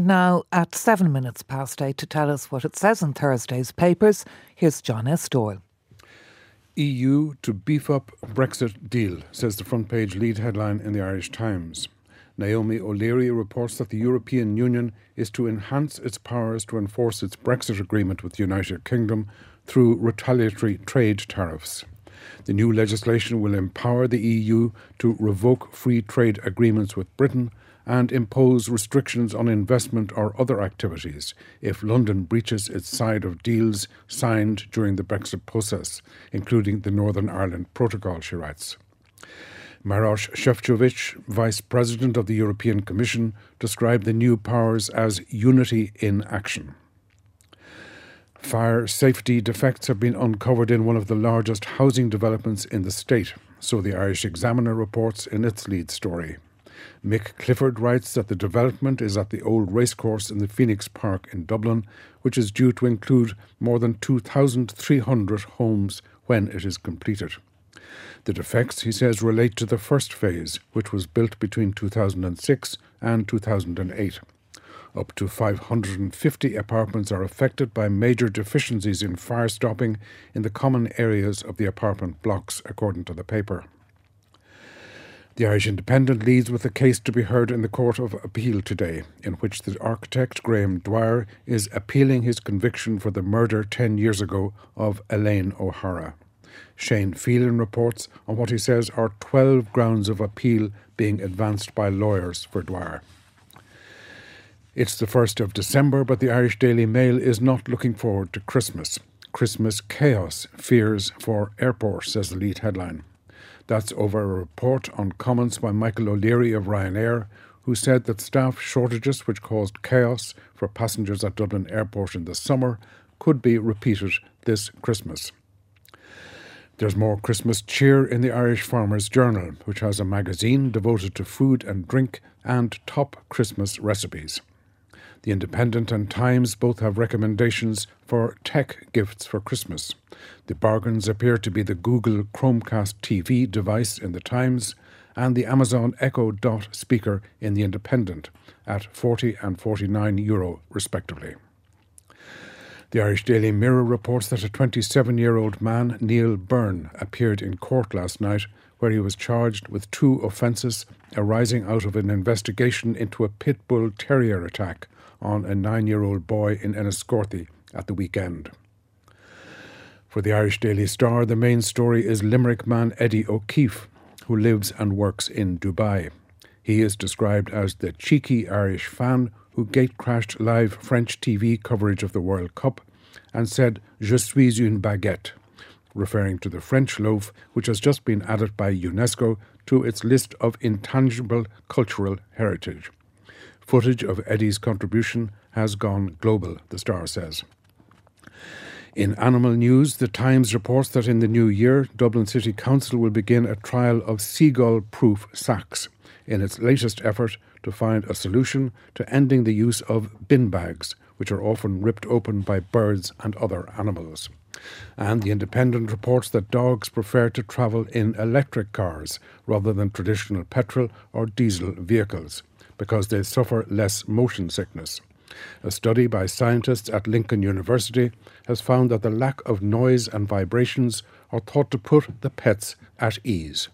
And now, at 7 minutes past 8, to tell us what it says in Thursday's papers, here's John S. Doyle. EU to beef up Brexit deal, says the front page lead headline in the Irish Times. Naomi O'Leary reports that the European Union is to enhance its powers to enforce its Brexit agreement with the United Kingdom through retaliatory trade tariffs. The new legislation will empower the EU to revoke free trade agreements with Britain and impose restrictions on investment or other activities if London breaches its side of deals signed during the Brexit process, including the Northern Ireland Protocol, she writes. Maroš Šefčovič, Vice President of the European Commission, described the new powers as unity in action. Fire safety defects have been uncovered in one of the largest housing developments in the state, so the Irish Examiner reports in its lead story. Mick Clifford writes that the development is at the old racecourse in the Phoenix Park in Dublin, which is due to include more than 2,300 homes when it is completed. The defects, he says, relate to the first phase, which was built between 2006 and 2008. Up to 550 apartments are affected by major deficiencies in fire stopping in the common areas of the apartment blocks, according to the paper. The Irish Independent leads with a case to be heard in the Court of Appeal today, in which the architect Graham Dwyer is appealing his conviction for the murder 10 years ago of Elaine O'Hara. Shane Phelan reports on what he says are 12 grounds of appeal being advanced by lawyers for Dwyer. It's the 1st of December, but the Irish Daily Mail is not looking forward to Christmas. Christmas chaos fears for airport, says the lead headline. That's over a report on comments by Michael O'Leary of Ryanair, who said that staff shortages which caused chaos for passengers at Dublin Airport in the summer could be repeated this Christmas. There's more Christmas cheer in the Irish Farmers' Journal, which has a magazine devoted to food and drink and top Christmas recipes. The Independent and Times both have recommendations for tech gifts for Christmas. The bargains appear to be the Google Chromecast TV device in the Times and the Amazon Echo Dot speaker in the Independent at €40 and €49 respectively. The Irish Daily Mirror reports that a 27-year-old man, Neil Byrne, appeared in court last night where he was charged with 2 offences arising out of an investigation into a pit bull terrier attack on a 9-year-old boy in Enniscorthy at the weekend. For the Irish Daily Star, the main story is Limerick man Eddie O'Keefe, who lives and works in Dubai. He is described as the cheeky Irish fan who gate-crashed live French TV coverage of the World Cup and said, "Je suis une baguette," referring to the French loaf, which has just been added by UNESCO to its list of intangible cultural heritage. Footage of Eddie's contribution has gone global, the Star says. In animal news, the Times reports that in the new year, Dublin City Council will begin a trial of seagull-proof sacks in its latest effort to find a solution to ending the use of bin bags, which are often ripped open by birds and other animals. And the Independent reports that dogs prefer to travel in electric cars rather than traditional petrol or diesel vehicles, because they suffer less motion sickness. A study by scientists at Lincoln University has found that the lack of noise and vibrations are thought to put the pets at ease.